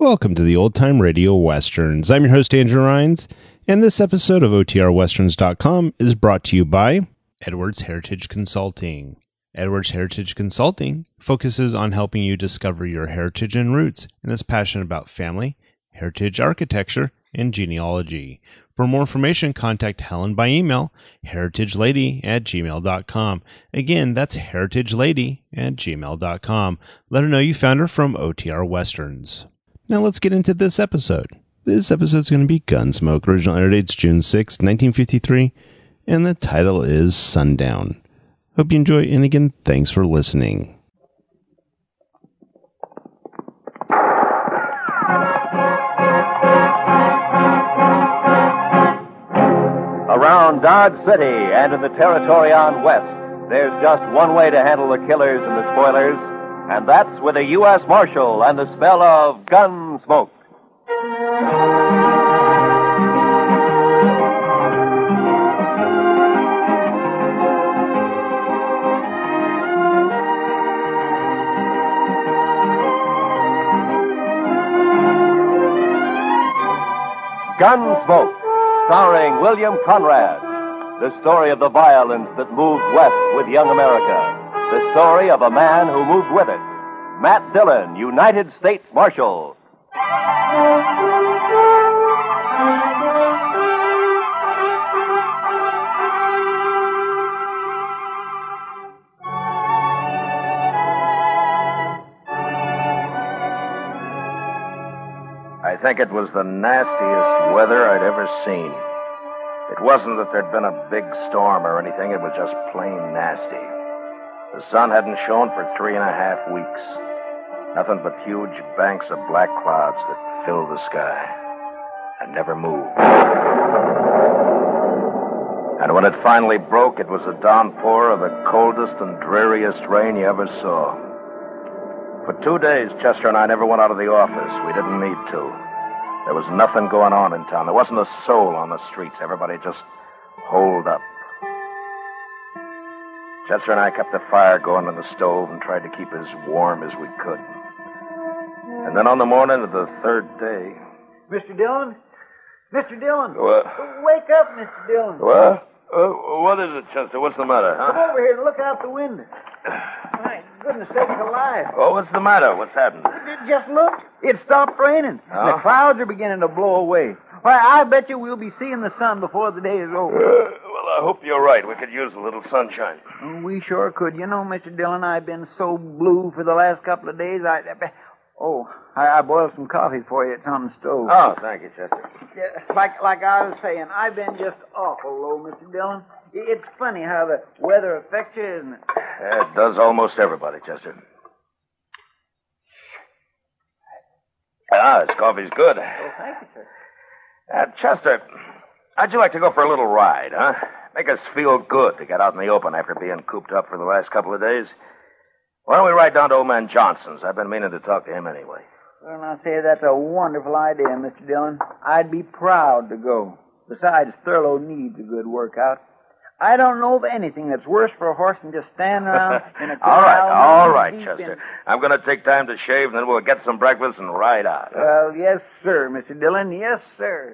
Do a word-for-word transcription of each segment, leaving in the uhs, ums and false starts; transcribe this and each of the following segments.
welcome to the Old Time Radio Westerns. I'm your host, Andrew Rhynes, and this episode of O T R Westerns dot com is brought to you by Edwards Heritage Consulting. Edwards Heritage Consulting focuses on helping you discover your heritage and roots and is passionate about family, heritage architecture, and genealogy. For more information, contact Helen by email, heritagelady at gmail dot com. Again, that's heritagelady at gmail dot com. Let her know you found her from O T R Westerns. Now let's get into this episode. This episode is going to be Gunsmoke. Original air date's June sixth, nineteen fifty-three, and the title is Sundown. Hope you enjoy, and again, thanks for listening. Around Dodge City and in the territory on West, there's just one way to handle the killers and the spoilers, and that's with a U S Marshal and the smell of Gunsmoke. Gunsmoke, starring William Conrad. The story of the violence that moved west with young America. The story of a man who moved with it. Matt Dillon, United States Marshal. I think it was the nastiest weather I'd ever seen. It wasn't that there'd been a big storm or anything. It was just plain nasty. The sun hadn't shone for three and a half weeks. Nothing but huge banks of black clouds that filled the sky and never moved. And when it finally broke, it was a downpour of the coldest and dreariest rain you ever saw. For two days, Chester and I never went out of the office. We didn't need to. There was nothing going on in town. There wasn't a soul on the streets. Everybody just holed up. Chester and I kept the fire going on the stove and tried to keep as warm as we could. And then on the morning of the third day... Mister Dillon? Mister Dillon? What? Wake up, Mister Dillon. What? Uh, what is it, Chester? What's the matter, huh? Come over here and look out the window. My goodness sakes alive. Oh, what's the matter? What's happened? Just look. It stopped raining. Oh? The clouds are beginning to blow away. Why, I bet you we'll be seeing the sun before the day is over. Uh, well, I hope you're right. We could use a little sunshine. Oh, we sure could. You know, Mister Dillon, I've been so blue for the last couple of days. I... Oh, I, I boiled some coffee for you. It's on the stove. Oh, thank you, Chester. Yeah, like, like I was saying, I've been just awful low, Mister Dillon. It's funny how the weather affects you, isn't it? Yeah, it does almost everybody, Chester. Ah, this coffee's good. Oh, thank you, sir. Uh, Chester, how'd you like to go for a little ride, huh? Make us feel good to get out in the open after being cooped up for the last couple of days. Why don't we ride down to old man Johnson's? I've been meaning to talk to him anyway. Well, I'll say that's a wonderful idea, Mister Dillon. I'd be proud to go. Besides, Thurlow needs a good workout. I don't know of anything that's worse for a horse than just standing around in a corral. All right, all right, deep Chester. in- I'm going to take time to shave, and then we'll get some breakfast and ride out. Well, yes, sir, Mister Dillon. Yes, sir.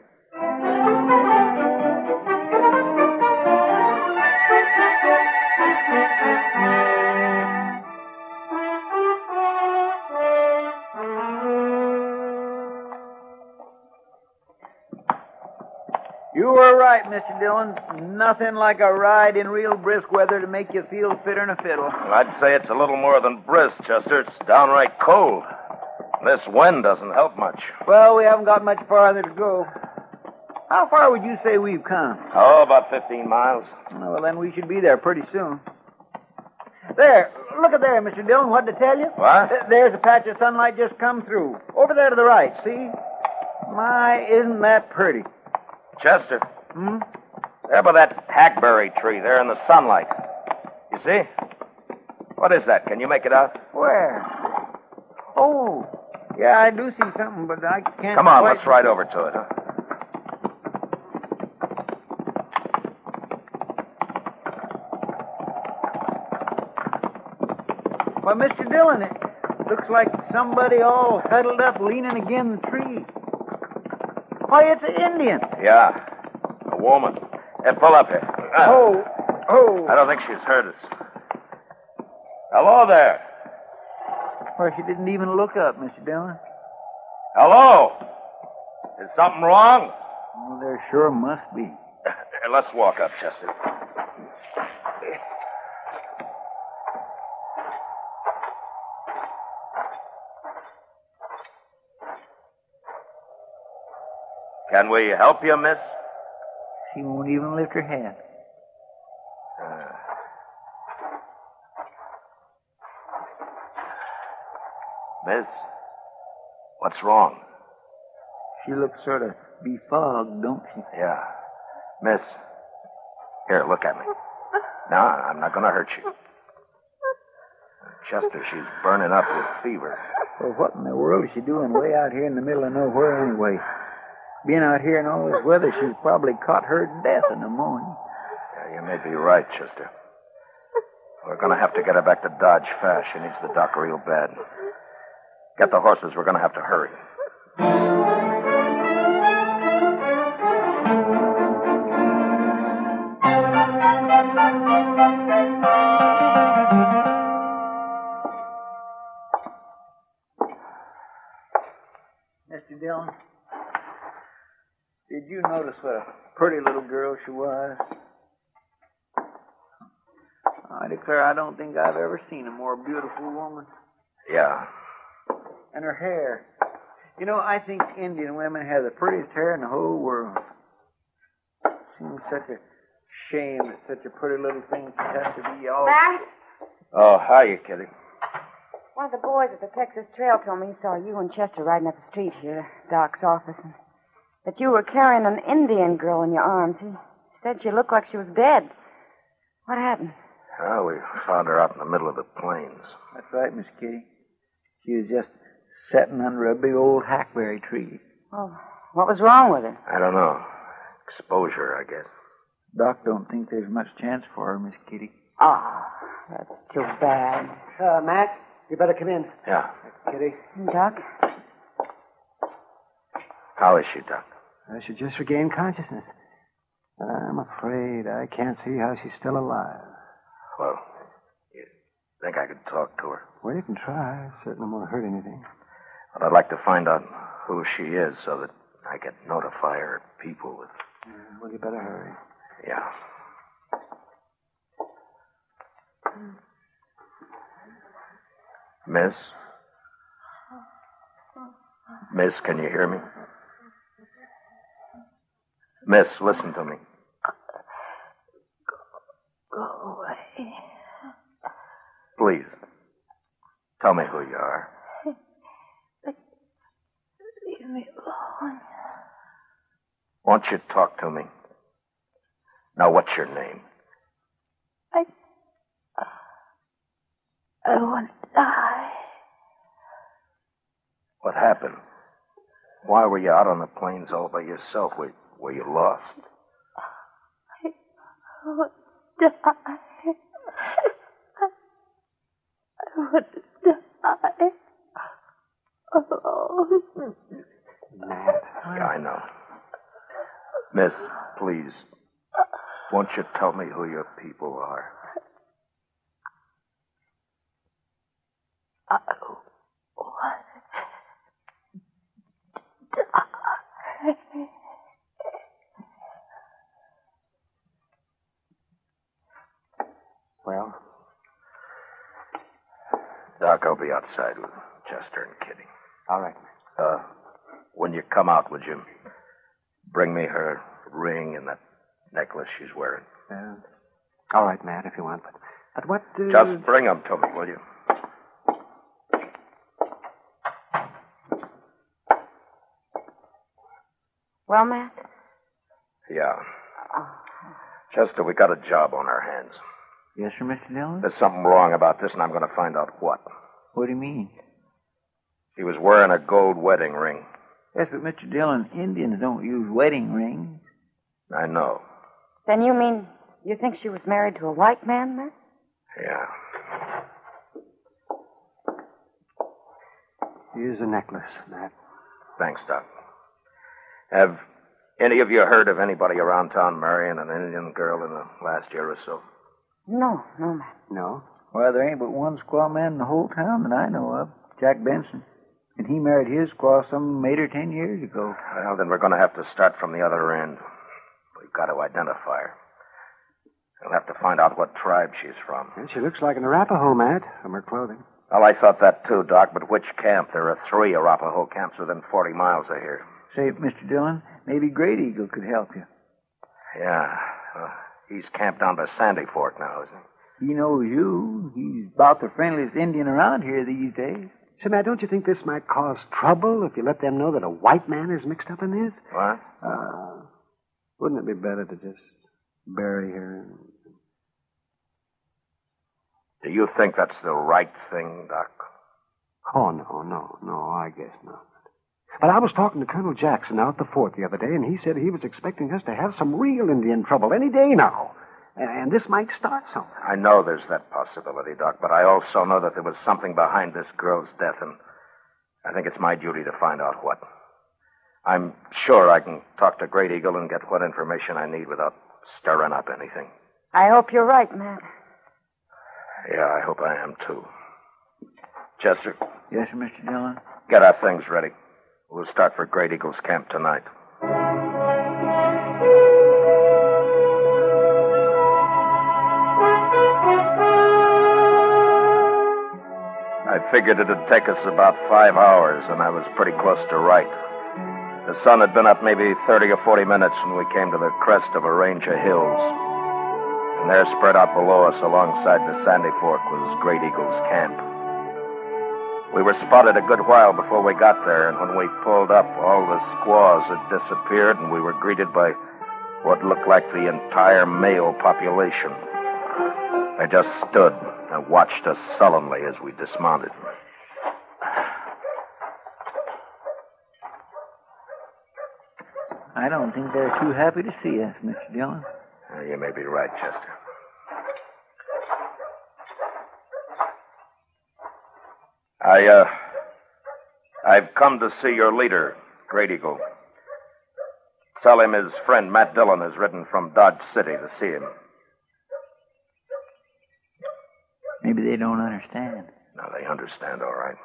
You were right, Mister Dillon. Nothing like a ride in real brisk weather to make you feel fitter than a fiddle. I'd say it's a little more than brisk, Chester. It's downright cold. This wind doesn't help much. Well, we haven't got much farther to go. How far would you say we've come? Oh, about fifteen miles. Oh, well, then we should be there pretty soon. There, look at there, Mister Dillon. What to tell you? What? Th- There's a patch of sunlight just come through. Over there to the right, see? My, isn't that pretty? Chester, Hmm? there by that hackberry tree there in the sunlight. You see? What is that? Can you make it out? Where? Oh, yeah, I do see something, but I can't... Come on, quite- let's ride over to it, huh? Well, Mister Dillon, it, Looks like somebody all huddled up leaning against the tree. Why, it's an Indian. Yeah, a woman. Hey, pull up here. Uh, Oh, oh. I don't think she's heard us. Hello there. Why, she didn't even look up, Mister Dillon. Hello. Is something wrong? Well, there sure must be. Here, let's walk up, Chester. Can we help you, miss? She won't even lift her head. Uh, miss, what's wrong? She looks sort of befogged, don't she? Yeah. Miss, here, look at me. No, I'm not going to hurt you. Chester, she's burning up with fever. Well, what in the world is she doing way out here in the middle of nowhere anyway? Being out here in all this weather, she's probably caught her death in the morning. Yeah, you may be right, Chester. We're going to have to get her back to Dodge fast. She needs the doc real bad. Get the horses. We're going to have to hurry. Mister Dillon, did you notice what a pretty little girl she was? I declare I don't think I've ever seen a more beautiful woman. Yeah. And her hair. You know, I think Indian women have the prettiest hair in the whole world. Seems such a shame that such a pretty little thing should have to be all... Matt? Oh, hiya, Kitty. One of the boys at the Texas Trail told me he saw you and Chester riding up the street here, Doc's office, and that you were carrying an Indian girl in your arms. He said she looked like she was dead. What happened? Oh, we found her out in the middle of the plains. That's right, Miss Kitty. She was just sitting under a big old hackberry tree. Oh, what was wrong with her? I don't know. Exposure, I guess. Doc don't think there's much chance for her, Miss Kitty. Oh, that's too bad. Uh, Matt, you better come in. Yeah. Kitty. Doc? How is she, Doc? Uh, she just regained consciousness. I'm afraid I can't see how she's still alive. Well, you think I could talk to her? Well, you can try. Certainly won't hurt anything. But I'd like to find out who she is so that I can notify her people with... Uh, well, you better hurry. Yeah. Miss? Miss, can you hear me? Miss, listen to me. Go away. Please. Tell me who you are. Leave me alone. Won't you talk to me? Now, what's your name? I... I want to die. What happened? Why were you out on the plains all by yourself? Were, were you lost? I want to die. I want to die. Alone. Matt. Yeah, I know. Miss, please, won't you tell me who your people are? I want to die. Well? Doc, I'll be outside with Chester and Kitty. All right. Uh, when you come out, would you bring me her ring and that necklace she's wearing? Uh, all right, Matt, if you want. But, but what... Uh... Just bring them to me, will you? Well, Matt? Yeah. Chester, we got a job on our hands. Yes, sir, Mister Dillon? There's something wrong about this, and I'm going to find out what. What do you mean? He was wearing a gold wedding ring. Yes, but Mister Dillon, Indians don't use wedding rings. I know. Then you mean you think she was married to a white man, Matt? Yeah. Here's a necklace, Matt. Thanks, Doc. Have any of you heard of anybody around town marrying an Indian girl in the last year or so? No, no, Matt. No? Well, there ain't but one squaw man in the whole town that I know of, Jack Benson. And he married his squaw some eight or ten years ago. Well, then we're going to have to start from the other end. We've got to identify her. We'll have to find out what tribe she's from. And she looks like an Arapaho, Matt, from her clothing. Well, I thought that too, Doc, but which camp? There are three Arapaho camps within forty miles of here. Say, Mister Dillon, maybe Great Eagle could help you. Yeah. Uh, he's camped down by Sandy Fork now, isn't he? He knows you. He's about the friendliest Indian around here these days. Say, Matt, don't you think this might cause trouble if you let them know that a white man is mixed up in this? What? Uh, wouldn't it be better to just bury her? Do you think that's the right thing, Doc? Oh, no, no, no, I guess not. But I was talking to Colonel Jackson out at the fort the other day, and he said he was expecting us to have some real Indian trouble any day now. And this might start something. I know there's that possibility, Doc, but I also know that there was something behind this girl's death, and I think it's my duty to find out what. I'm sure I can talk to Great Eagle and get what information I need without stirring up anything. I hope you're right, Matt. Yeah, I hope I am, too. Chester? Yes, sir, Mister Dillon? Get our things ready. We'll start for Great Eagle's camp tonight. I figured it'd take us about five hours, and I was pretty close to right. The sun had been up maybe thirty or forty minutes when we came to the crest of a range of hills. And there, spread out below us alongside the Sandy Fork, was Great Eagle's camp. We were spotted a good while before we got there, and when we pulled up, all the squaws had disappeared, and we were greeted by what looked like the entire male population. They just stood and watched us sullenly as we dismounted. I don't think they're too happy to see us, Mister Dillon. Uh, you may be right, Chester. I, uh, I've come to see your leader, Great Eagle. Tell him his friend Matt Dillon has ridden from Dodge City to see him. Maybe they don't understand. No, they understand, all right.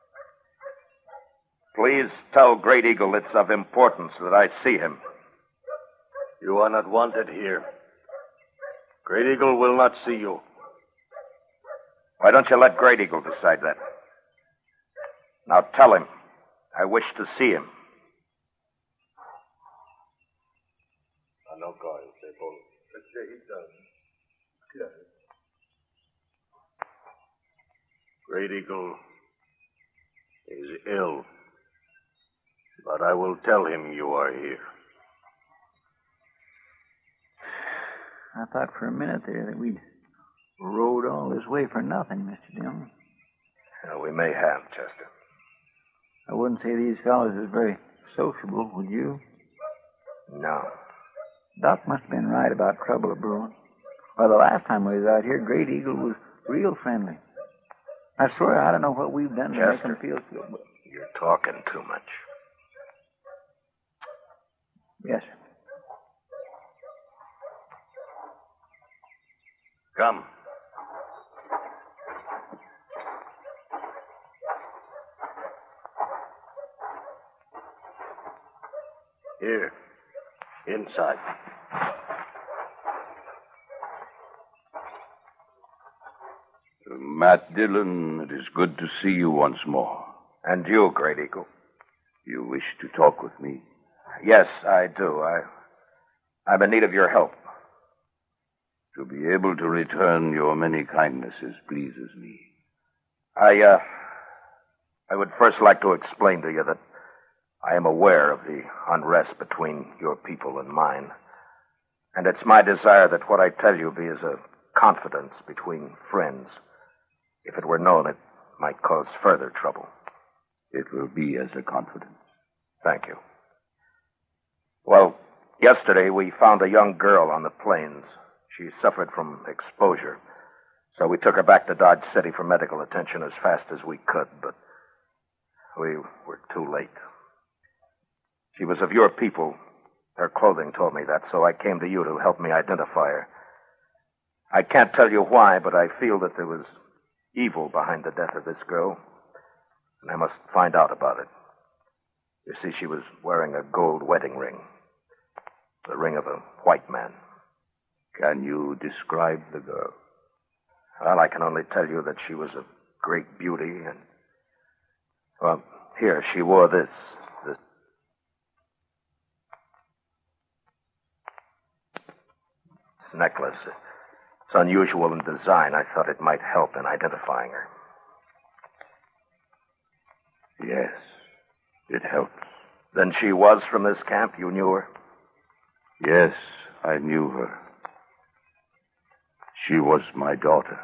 Please tell Great Eagle it's of importance that I see him. You are not wanted here. Great Eagle will not see you. Why don't you let Great Eagle decide that? Now tell him I wish to see him. Great Eagle is ill, but I will tell him you are here. I thought for a minute there that we'd rode all this way for nothing, Mister Dillon. Yeah, we may have, Chester. I wouldn't say these fellows is very sociable, would you? No. Doc must have been right about trouble brewing. Well, the last time we was out here, Great Eagle was real friendly. I swear I don't know what we've done to Chester, make them feel so. But... You're talking too much. Yes, sir. Come. Here. Inside. Matt Dillon, it is good to see you once more. And you, Great Eagle. You wish to talk with me? Yes, I do. I, I'm in need of your help. To be able to return your many kindnesses pleases me. I, uh, I would first like to explain to you that I am aware of the unrest between your people and mine. And it's my desire that what I tell you be as a confidence between friends. If it were known, it might cause further trouble. It will be as a confidence. Thank you. Well, yesterday we found a young girl on the plains. She suffered from exposure. So we took her back to Dodge City for medical attention as fast as we could. But We were too late. She was of your people. Her clothing told me that, so I came to you to help me identify her. I can't tell you why, but I feel that there was evil behind the death of this girl, and I must find out about it. You see, she was wearing a gold wedding ring, the ring of a white man. Can you describe the girl? Well, I can only tell you that she was of great beauty, and, well, here, she wore this, this necklace. It's unusual in design. I thought it might help in identifying her. Yes, it helps. Then she was from this camp? You knew her? Yes, I knew her. She was my daughter.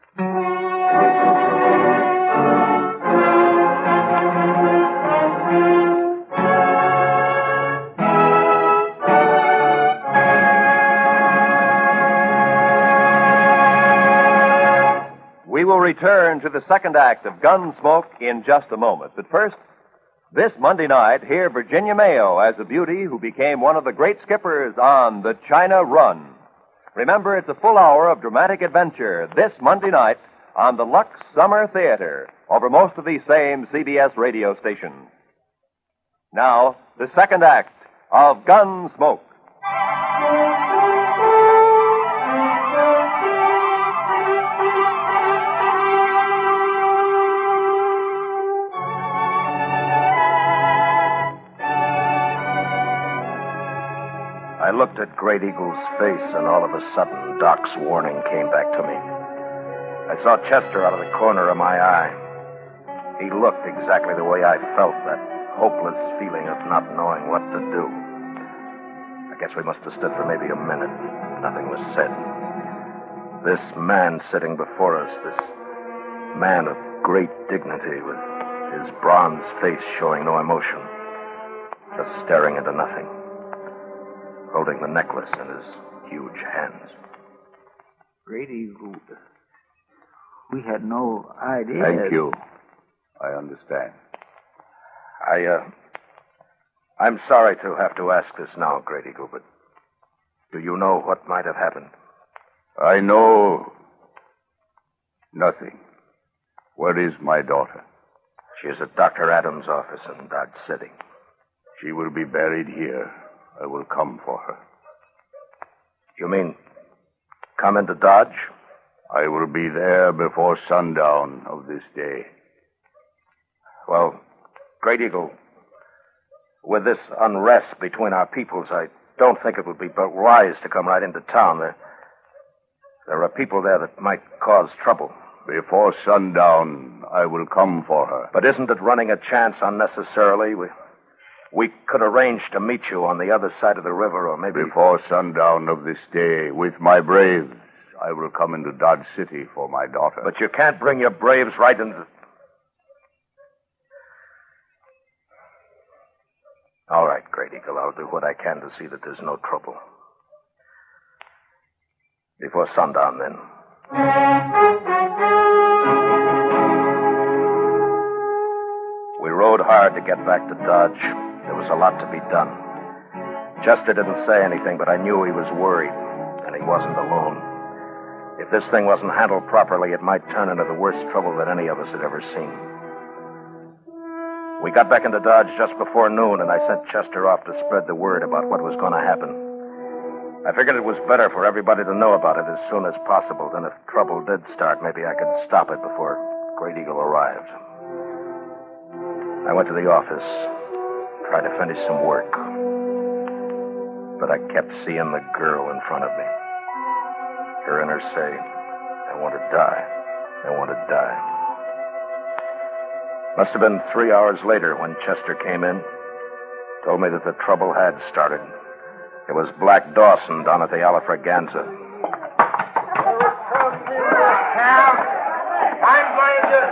We will return to the second act of Gunsmoke in just a moment. But first, this Monday night, hear Virginia Mayo as a beauty who became one of the great skippers on the China Run. Remember, it's a full hour of dramatic adventure this Monday night on the Lux Summer Theater over most of these same C B S radio stations. Now, the second act of Gunsmoke. I looked at Great Eagle's face, and all of a sudden, Doc's warning came back to me. I saw Chester out of the corner of my eye. He looked exactly the way I felt, that hopeless feeling of not knowing what to do. I guess we must have stood for maybe a minute. Nothing was said. This man sitting before us, this man of great dignity, with his bronze face showing no emotion, just staring into nothing, holding the necklace in his huge hands. Great Eagle, we had no idea. Thank you. I understand. I, uh... I'm sorry to have to ask this now, Great Eagle, but do you know what might have happened? I know nothing. Where is my daughter? She is at Doctor Adams' office in Dodge City. She will be buried here. I will come for her. You mean come into Dodge? I will be there before sundown of this day. Well, Great Eagle, with this unrest between our peoples, I don't think it would be but wise to come right into town. There, there are people there that might cause trouble. Before sundown, I will come for her. But isn't it running a chance unnecessarily? We, we could arrange to meet you on the other side of the river, or maybe... Before sundown of this day, with my braves, I will come into Dodge City for my daughter. But you can't bring your braves right into... All right, Great Eagle, I'll do what I can to see that there's no trouble. Before sundown, then. We rode hard to get back to Dodge. There was a lot to be done. Chester didn't say anything, but I knew he was worried, and he wasn't alone. If this thing wasn't handled properly, it might turn into the worst trouble that any of us had ever seen. We got back into Dodge just before noon, and I sent Chester off to spread the word about what was going to happen. I figured it was better for everybody to know about it as soon as possible. Then if trouble did start, maybe I could stop it before Great Eagle arrived. I went to the office, tried to finish some work. But I kept seeing the girl in front of me. Hearing her say, I want to die. I want to die. Must have been three hours later when Chester came in. Told me that the trouble had started. It was Black Dawson down at the Alafraganza. I'm going to...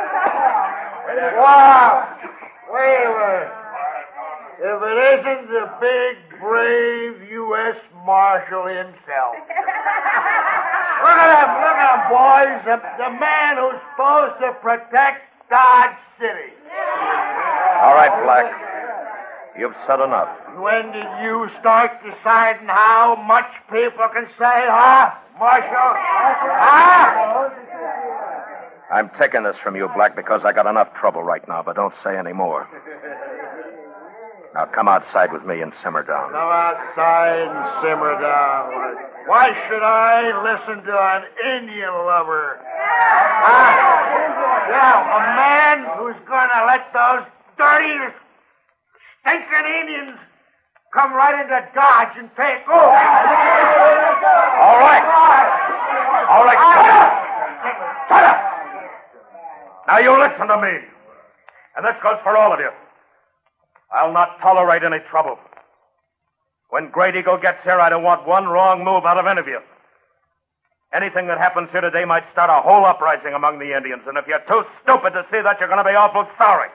Wow! Wait a minute. If it isn't the big, brave U S Marshal himself. Look at him, look at him, boys. The, the man who's supposed to protect Dodge City. All right, Black. You've said enough. When did you start deciding how much people can say, huh, Marshal? Huh? I'm taking this from you, Black, because I got enough trouble right now, but don't say any more. Now come outside with me and simmer down. Come outside and simmer down. Why should I listen to an Indian lover? Huh? Yeah, a man who's going to let those dirty, stinking Indians come right into Dodge and take over. All right. All right, shut up. Shut up. Now you listen to me. And this goes for all of you. I'll not tolerate any trouble. When Great Eagle gets here, I don't want one wrong move out of any of you. Anything that happens here today might start a whole uprising among the Indians, and if you're too stupid to see that, you're going to be awful sorry.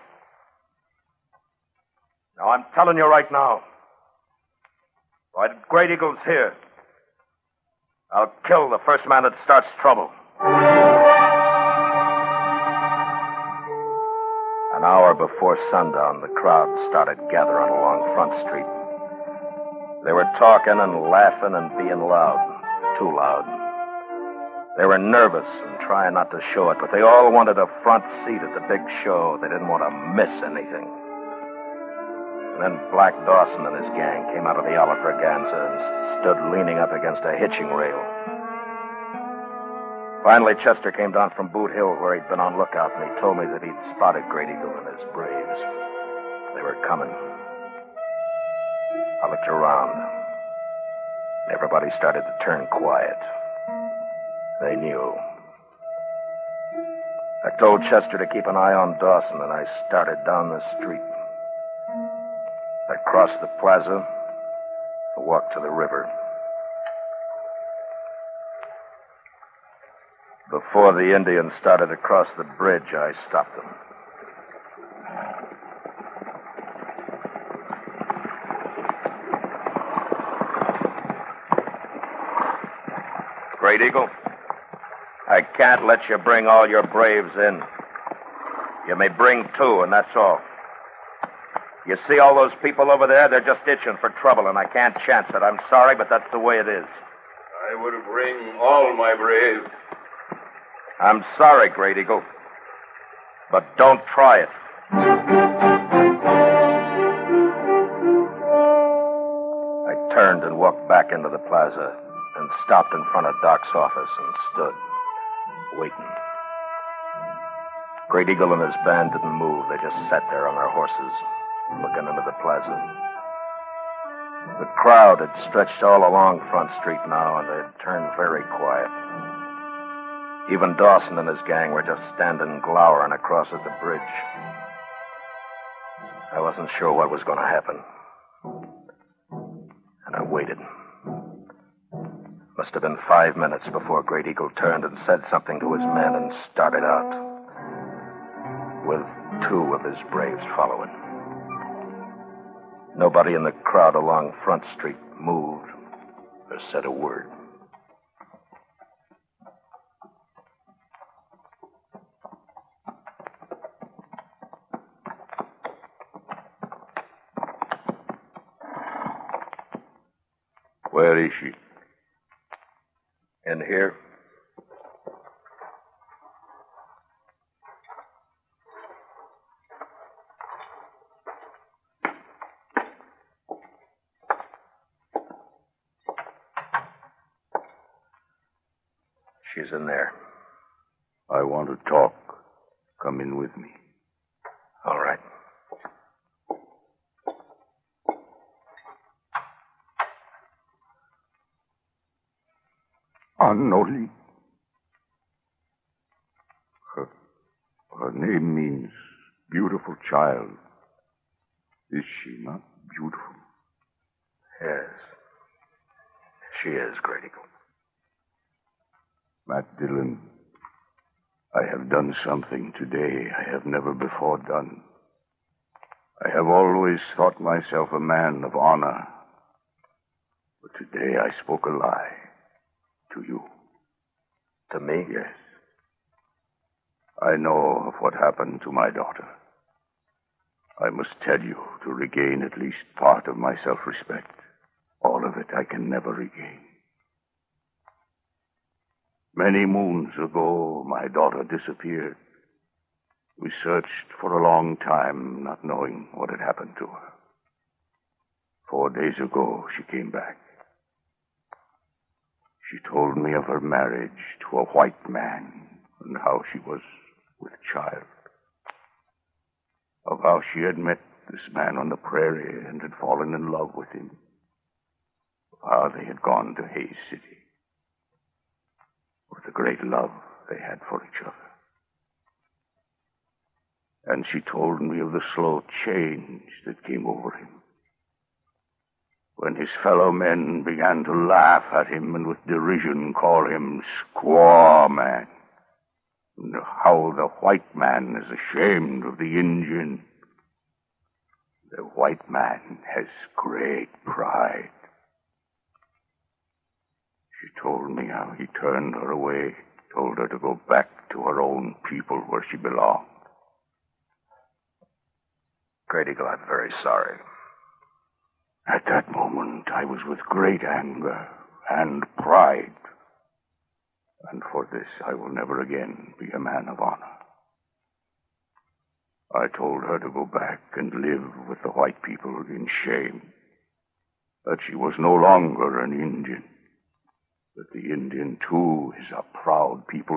Now, I'm telling you right now, while Great Eagle's here, I'll kill the first man that starts trouble. An hour before sundown, the crowd started gathering along Front Street. They were talking and laughing and being loud, too loud. They were nervous and trying not to show it, but they all wanted a front seat at the big show. They didn't want to miss anything. And then Black Dawson and his gang came out of the Alafraganza and st- stood leaning up against a hitching rail. Finally, Chester came down from Boot Hill, where he'd been on lookout, and he told me that he'd spotted Great Eagle and his braves. They were coming. I looked around. Everybody started to turn quiet. They knew. I told Chester to keep an eye on Dawson, and I started down the street. I crossed the plaza, walked to the river. Before the Indians started to cross the bridge, I stopped them. Great Eagle, I can't let you bring all your braves in. You may bring two, and that's all. You see all those people over there? They're just itching for trouble, and I can't chance it. I'm sorry, but that's the way it is. I would bring all my braves. I'm sorry, Great Eagle, but don't try it. I turned and walked back into the plaza and stopped in front of Doc's office and stood, waiting. Great Eagle and his band didn't move. They just sat there on their horses, looking into the plaza. The crowd had stretched all along Front Street now, and they'd turned very quiet. Even Dawson and his gang were just standing glowering across at the bridge. I wasn't sure what was going to happen. And I waited. Must have been five minutes before Great Eagle turned and said something to his men and started out, with two of his braves following. Nobody in the crowd along Front Street moved or said a word. Where is she? In here. She's in there. I want to talk. Come in with me. All right. Anoli. Her, her name means beautiful child. Is she not beautiful? Yes. She is, Great Eagle. Matt Dillon, I have done something today I have never before done. I have always thought myself a man of honor. But today I spoke a lie. To you. To me? Yes. I know of what happened to my daughter. I must tell you, to regain at least part of my self-respect. All of it I can never regain. Many moons ago, my daughter disappeared. We searched for a long time, not knowing what had happened to her. Four days ago, she came back. She told me of her marriage to a white man and how she was with child. Of how she had met this man on the prairie and had fallen in love with him. Of how they had gone to Hays City. Of the great love they had for each other. And she told me of the slow change that came over him. When his fellow men began to laugh at him and with derision call him Squaw Man. And how the white man is ashamed of the Indian. The white man has great pride. She told me how he turned her away, told her to go back to her own people where she belonged. Great Eagle, I'm very sorry. At that moment, I was with great anger and pride. And for this, I will never again be a man of honor. I told her to go back and live with the white people in shame. That she was no longer an Indian. That the Indian, too, is a proud people.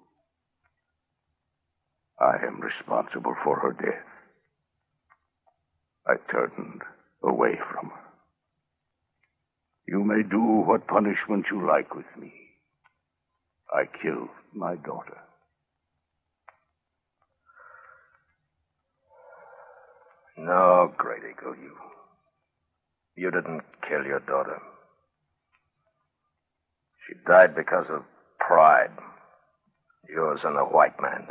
I am responsible for her death. I turned away from her. You may do what punishment you like with me. I killed my daughter. No, Great Eagle, you... You didn't kill your daughter. She died because of pride. Yours and the white man's.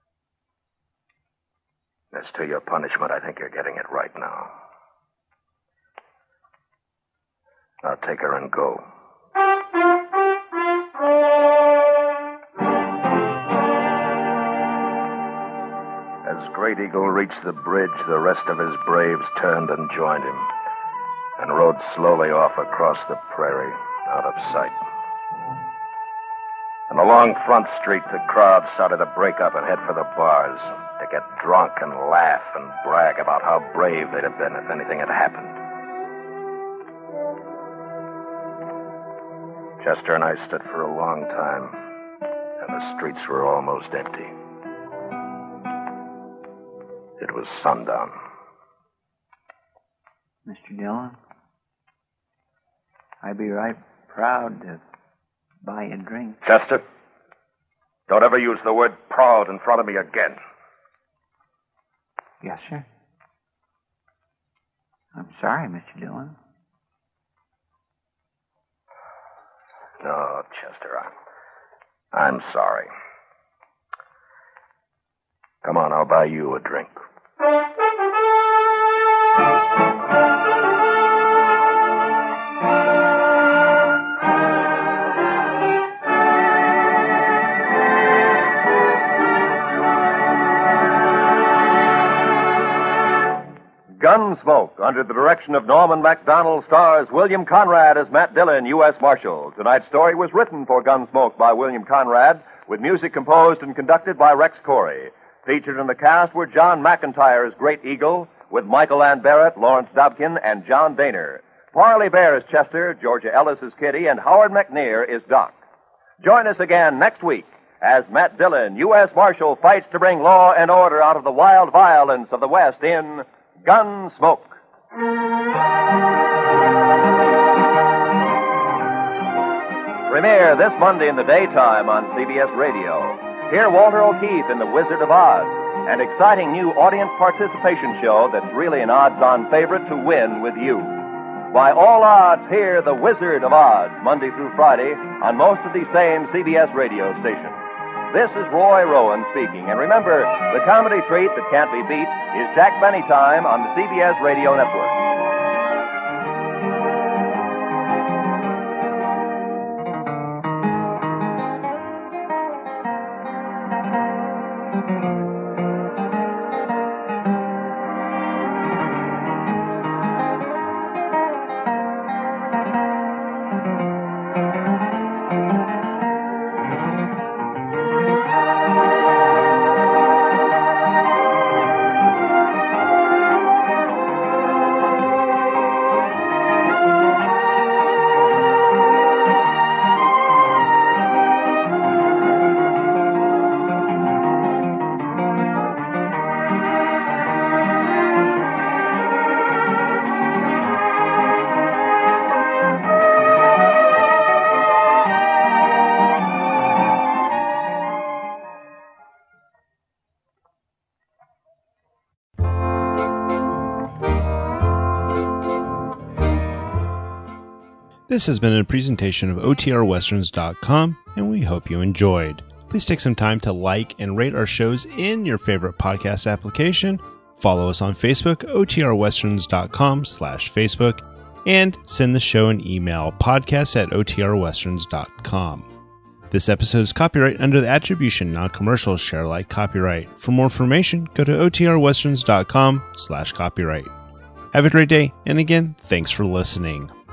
As to your punishment, I think you're getting it right now. Now take her and go. As Great Eagle reached the bridge, the rest of his braves turned and joined him and rode slowly off across the prairie, out of sight. And along Front Street, the crowd started to break up and head for the bars to get drunk and laugh and brag about how brave they'd have been if anything had happened. Chester and I stood for a long time, and the streets were almost empty. It was sundown. Mister Dillon, I'd be right proud to buy a drink. Chester, don't ever use the word proud in front of me again. Yes, sir. I'm sorry, Mister Dillon. No, Chester, I'm, I'm sorry. Come on, I'll buy you a drink. Gunsmoke, under the direction of Norman Macdonald, stars William Conrad as Matt Dillon, U S Marshal. Tonight's story was written for Gunsmoke by William Conrad, with music composed and conducted by Rex Corey. Featured in the cast were John McIntyre as Great Eagle, with Michael Ann Barrett, Lawrence Dobkin, and John Daner. Parley Bear is Chester, Georgia Ellis is Kitty, and Howard McNear is Doc. Join us again next week as Matt Dillon, U S Marshal, fights to bring law and order out of the wild violence of the West in Gunsmoke. Premiere this Monday in the daytime on C B S Radio. Hear Walter O'Keefe in The Wizard of Oz, an exciting new audience participation show that's really an odds-on favorite to win with you. By all odds, hear The Wizard of Oz, Monday through Friday, on most of these same C B S radio stations. This is Roy Rowan speaking, and remember, the comedy treat that can't be beat is Jack Benny Time on the C B S Radio Network. This has been a presentation of O T R westerns dot com, and we hope you enjoyed. Please take some time to like and rate our shows in your favorite podcast application. Follow us on Facebook, O T R westerns dot com slash Facebook, and send the show an email, podcast at O T R westerns dot com. This episode is copyright under the attribution, non-commercial, share alike copyright. For more information, go to O T R westerns dot com slash copyright. Have a great day, and again, thanks for listening.